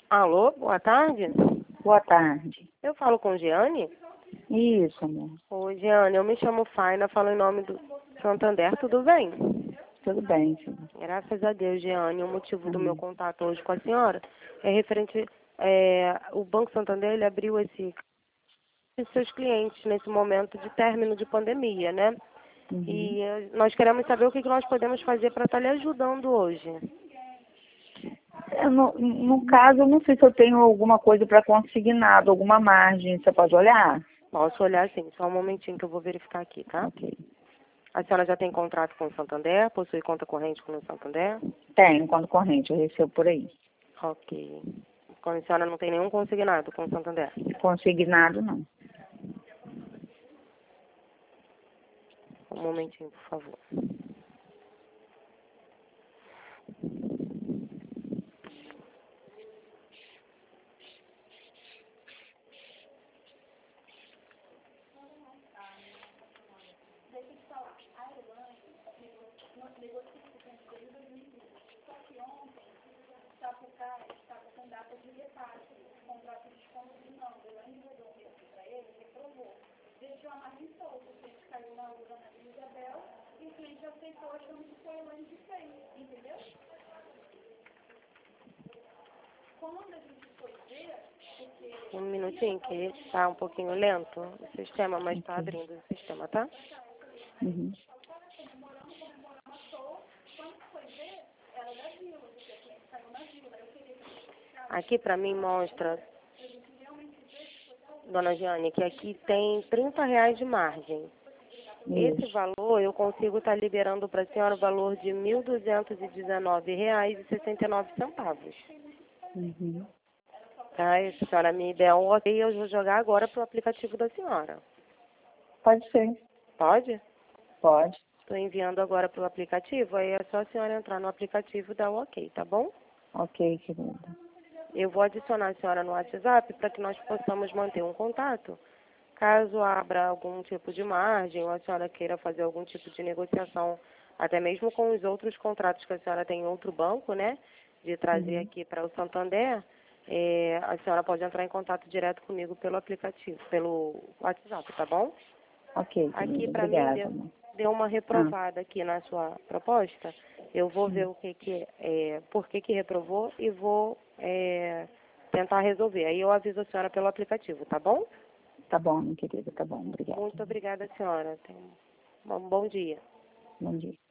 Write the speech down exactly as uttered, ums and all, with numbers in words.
Alô, boa tarde. Boa tarde. Eu falo com Giane? Isso, amor. Oi, Giane, eu me chamo Faina, falo em nome do Santander, tudo bem? Tudo bem, filho. Graças a Deus, Giane. O motivo do Uhum. meu contato hoje com a senhora é referente... É, o Banco Santander, ele abriu esse... seus clientes nesse momento de término de pandemia, né? Uhum. E eh, nós queremos saber o que que nós podemos fazer para estar lhe ajudando hoje. Eu, no, no caso, eu não sei se eu tenho alguma coisa para consignado, alguma margem. Você pode olhar? Posso olhar sim, só um momentinho que eu vou verificar aqui, tá? Ok. A senhora já tem contrato com o Santander? Possui conta corrente com o Santander? Tenho, quando corrente, eu recebo por aí. Ok. Quando a senhora não tem nenhum consignado com o Santander? Consignado, não. Um momentinho, por favor. Um minutinho, que está um pouquinho lento o sistema, mas está Ok. abrindo o sistema, tá? Uhum. Aqui para mim mostra, dona Giane, que aqui tem trinta reais de margem. Esse Isso. valor eu consigo estar liberando para a senhora o valor de mil duzentos e dezenove reais e sessenta e nove centavos. Uhum. Tá? E se a senhora me der um ok, eu vou jogar agora para o aplicativo da senhora. Pode ser. Pode? Pode. Estou enviando agora para o aplicativo, aí é só a senhora entrar no aplicativo e dar o ok, tá bom? Ok, querida. Eu vou adicionar a senhora no WhatsApp para que nós possamos manter um contato. Caso abra algum tipo de margem ou a senhora queira fazer algum tipo de negociação, até mesmo com os outros contratos que a senhora tem em outro banco, né? De trazer Uhum. aqui para o Santander, é, a senhora pode entrar em contato direto comigo pelo aplicativo, pelo WhatsApp, tá bom? Ok, Aqui querida. para mim Obrigada, deu, amor. deu uma Ah. reprovada aqui na sua proposta. Eu vou ver Hum. o que que é, por que que reprovou e vou é, tentar resolver. Aí eu aviso a senhora pelo aplicativo, tá bom? Tá bom, minha querida. Tá bom. Obrigada. Muito obrigada, senhora. Tenha um bom dia. Bom dia.